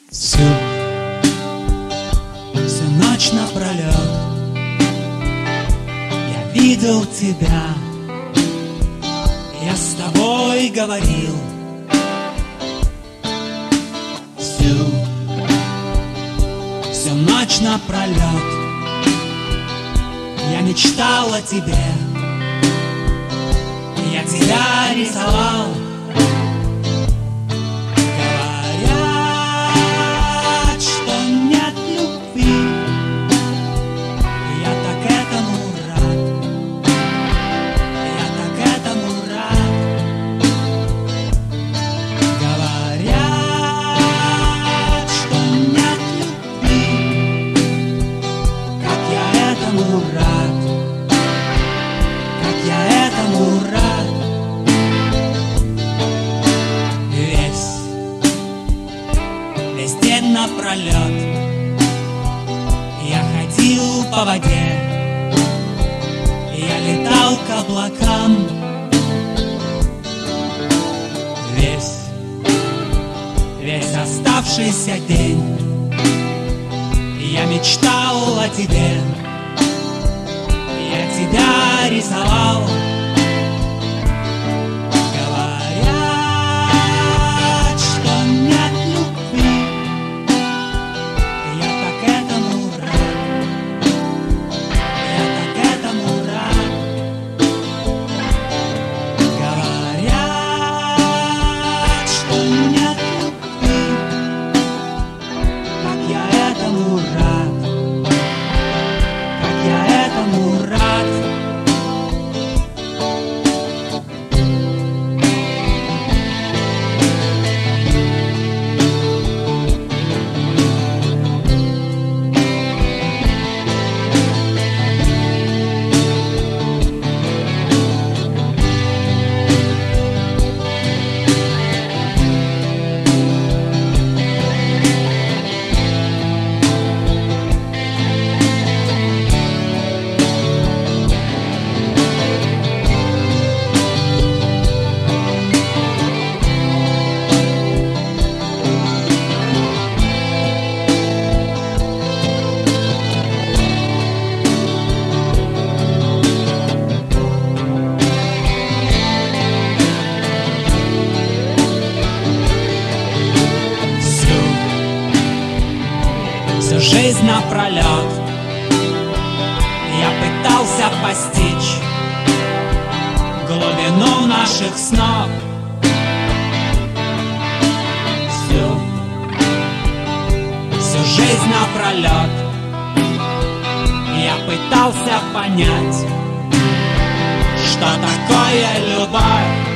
Всю ночь напролет я видел тебя, я с тобой говорил. Всю ночь напролет я мечтал о тебе, я тебя рисовал. Говорят, что нет любви, я так этому рад, я так этому рад. Говорят, что нет любви, как я этому рад, как я этому рад. Весь день напролет я ходил по воде, я летал к облакам. Весь оставшийся день я мечтал о тебе, я тебя рисовал. Говорят, что нет любви, я так этому рад, я так этому рад. Говорят, что нет любви, как я этому рад, как я этому рад. Всю жизнь напролет я пытался постичь глубину наших снов. Всю жизнь напролет я пытался понять, что такое любовь.